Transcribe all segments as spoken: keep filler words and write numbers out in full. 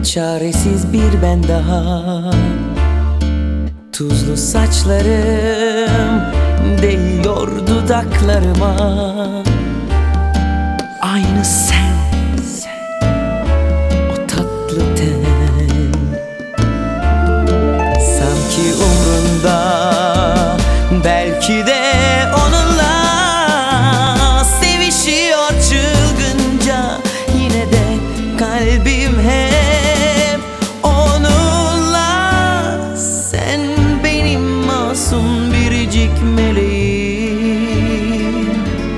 ve çaresiz bir ben daha. Tuzlu saçlarım değiyor dudaklarıma. Aynı sen, sen, o tatlı ten. Sanki umrunda, belki de onunla sevişiyor çılgınca. Yine de kalbim hep onunla. Sen benim masum biricik meleğim.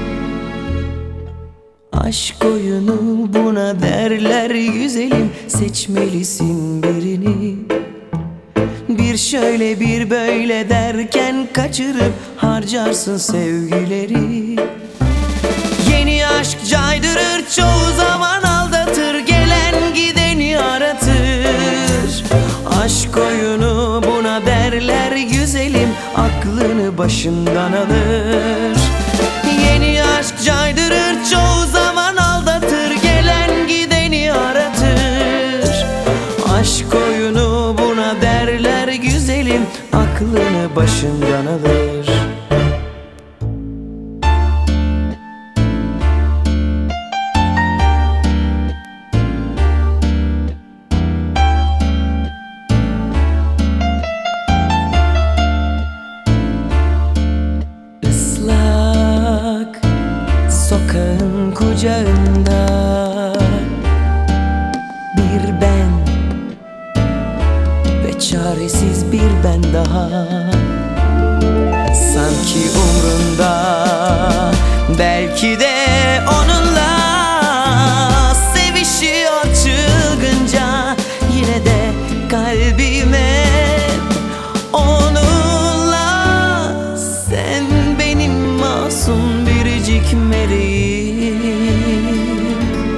Aşk oyunu buna derler güzelim. Seçmelisin birini. Bir şöyle bir böyle derken kaçırıp harcarsın sevgileri. Yeni aşk caydırır, çoğu zaman aldatır, gelen gideni aratır. Aşk oyunu buna derler güzelim, aklını başından alır. Yeni aşk caydırır, çoğu zaman aldatır, gelen gideni aratır. Aşk oyunu buna derler güzelim, aklını başından alır. Islak sokağın kucağında bir ben ve çaresiz bir ben daha. Sanki umrunda, belki de onunla sevişiyor çılgınca. Yine de kalbime onunla. Sen benim masum biricik meleğim.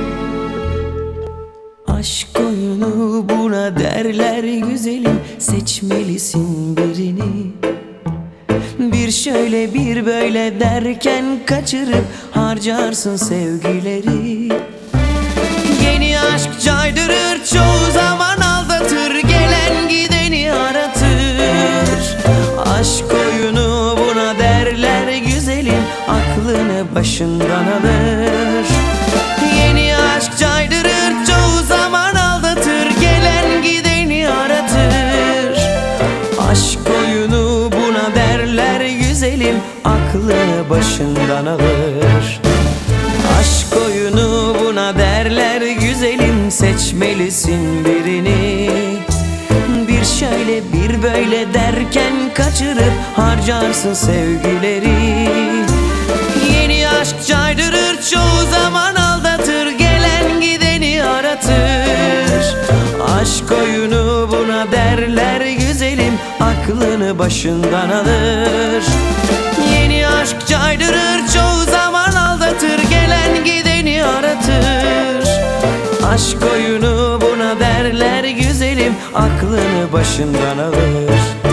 Aşk oyunu buna derler güzelim, seçmelisin birini. Bir şöyle bir böyle derken kaçırıp harcarsın sevgileri. Yeni aşk caydırır, çoğu zaman aldatır, gelen gideni aratır. Aşk oyunu buna derler güzelim, aklını başından alır. Yeni aşk caydırır, çoğu zaman aldatır, gelen gideni aratır. Aşk oyunu buna derler güzelim, aklını başından alır. Aşk oyunu buna derler güzelim, seçmelisin birini. Bir şöyle bir böyle derken kaçırıp harcarsın sevgileri. Yeni aşk caydırır, çoğu zaman aldatır, gelen gideni aratır. Aşk oyunu buna derler güzelim, aklını başından alır. Yeni aşk caydırır, çoğu zaman aldatır, gelen gideni aratır. Aşk oyunu buna derler güzelim, aklını başından alır.